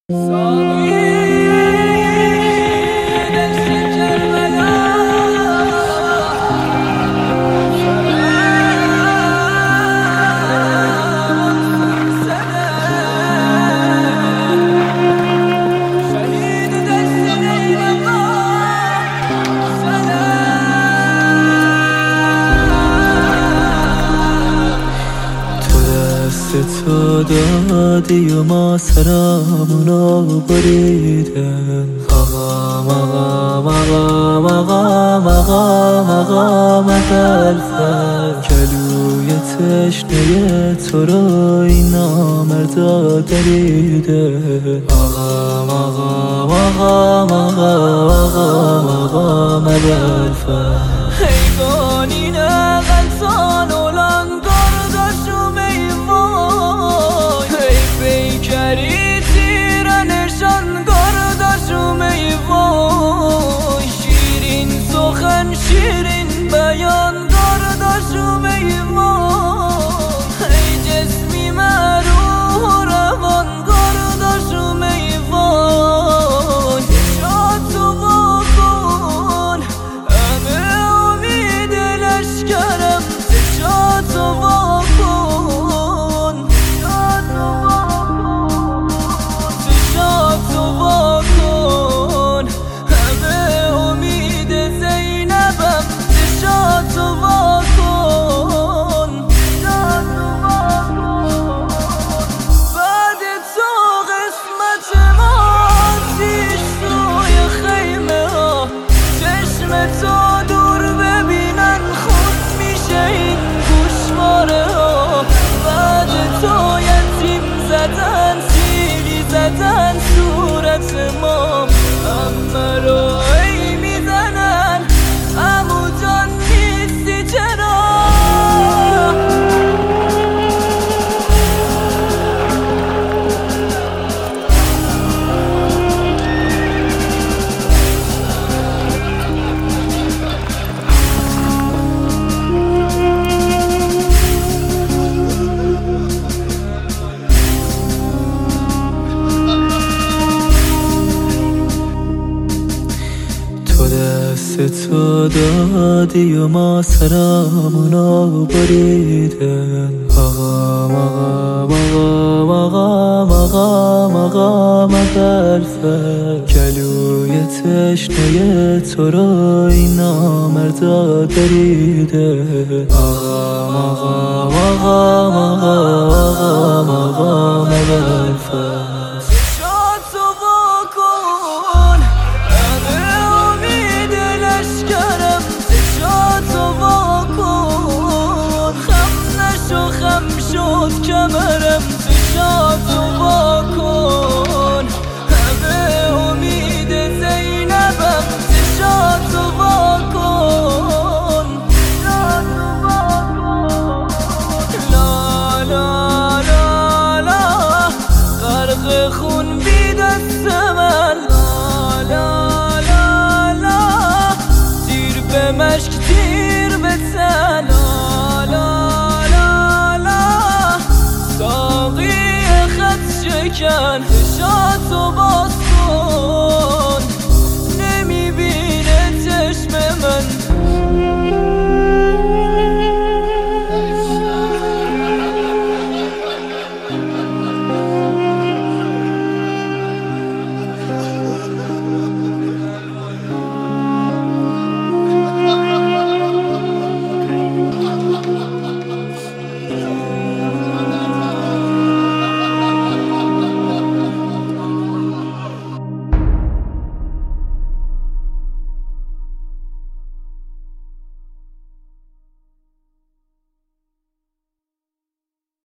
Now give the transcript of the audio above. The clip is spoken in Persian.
تو دادی و ما سرامونو بریدن. مقام قلبم گلوی تشنه تو رو این نامردا دریده. مقام قلبم حیوانی نغلطان olan kardeşim eyvah. Hey beykeri tiren erşan kardeşim eyvah. Şirin soğan şirin beyan kardeşim eyvah. Hey cismi meruh revan kardeşim eyvah. Şatı vakon eme umid leşkerem şatı vakon şatı vakon eme umid zeynebem şatı vakon بعد تو قسمت آتیش سوی خیمه ها چشم تو دور ببینن خود میشه این گوشواره ها. بعد تو یتیم زدن سیلی زدن صورت ما همه رو ای میزنن عمو جان نیستی چرا. تو دادی و ما سرامونو بریدن. مقام قلبم گلوی تشنه تو رو این نامردا دریده. مقام قلبم شد کمرم شاد و واکن همه امید زینبم شاد و واکن لا لا لا لا غرق خون بی دست من. لا لا لا لا تیر به مشک تیر به تن. ساقی خط شکن شات و باز